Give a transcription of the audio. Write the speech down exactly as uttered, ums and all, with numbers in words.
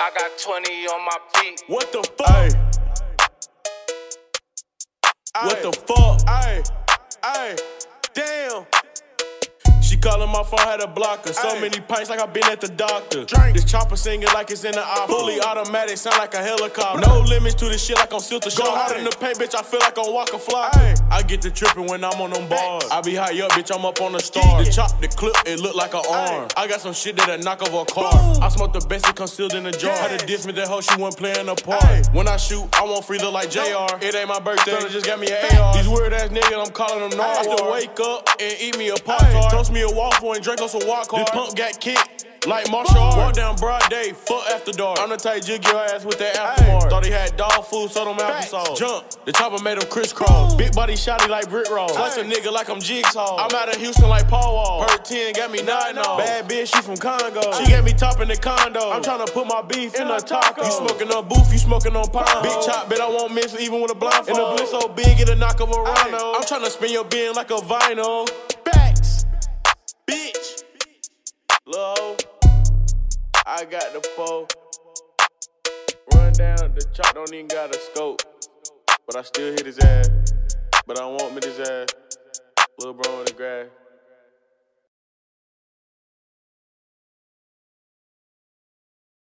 I got twenty on my beat. What the fuck? Ay. What the fuck? Ay, ay, damn. She callin' my phone, had a blocker. So Ay. many pints like I been at the doctor. Drink. This chopper singing like it's in the opera. Fully automatic, sound like a helicopter. No limits to this shit like I'm Silta Shaw. Hot in the paint, bitch, I feel like I'm Waka Flocka. Ay. I get the trippin' when I'm on them bars. I be high up, bitch, I'm up on the stars. The chop, the clip, it look like an arm. I got some shit that'll knock over a car. Boom. I smoke the best, it concealed in the jar. Yes. Had to diss me, that hoe, she wasn't playing a part. Ay. When I shoot, I want free look like J R. It ain't my birthday, so just got me an A R. These weird ass niggas, I'm calling them narwhals. I still wake up and eat me a Pop-Tart. Toast me a waffle and drink on some walk hard. This pump got kicked like martial arts. Walk down broad day, fuck after dark. I'm the type jig your ass with that aftermarket. Thought he had dog food, so them applesauce. Jump, the chopper made him crisscross. Big body shotty like Brick Ross. Slice a nigga like I'm Jigsaw. I'm out of Houston like Paul Wall. Per ten got me nodding off. Bad bitch, she from Congo. She got me topping the condo. I'm tryna put my beef in a taco. You smoking on booth, you smoking on pine. Big chop, bet I won't miss even with a blindfold. And the bliss so big, it'll knock over rhino. I'm tryna spin your bin like a vinyl. Backs, bitch. Low, I got the foe. Run down, the chop don't even got a scope. But I still hit his ass. But I won't miss his ass. Lil' bro in the grass.